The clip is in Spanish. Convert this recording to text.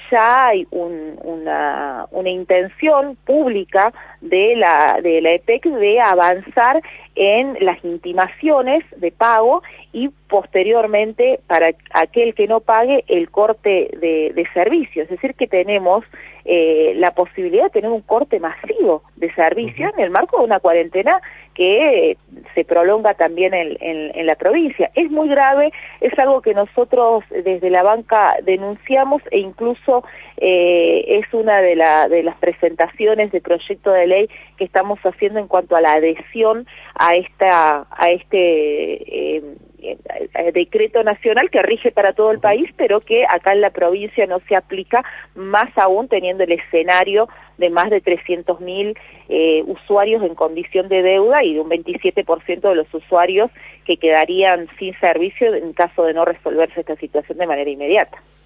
ya hay una intención pública de la EPEC de avanzar en las intimaciones de pago y posteriormente para aquel que no pague el corte de servicios. Es decir, que tenemos la posibilidad de tener un corte masivo de servicios en el marco de una cuarentena que se prolonga también en la provincia. Es muy grave, es algo que nosotros desde la banca denunciamos e incluso es una de las presentaciones de proyecto de ley que estamos haciendo en cuanto a la adhesión a este decreto nacional que rige para todo el país, pero que acá en la provincia no se aplica, más aún teniendo el escenario de más de 300.000 usuarios en condición de deuda y de un 27% de los usuarios que quedarían sin servicio en caso de no resolverse esta situación de manera inmediata.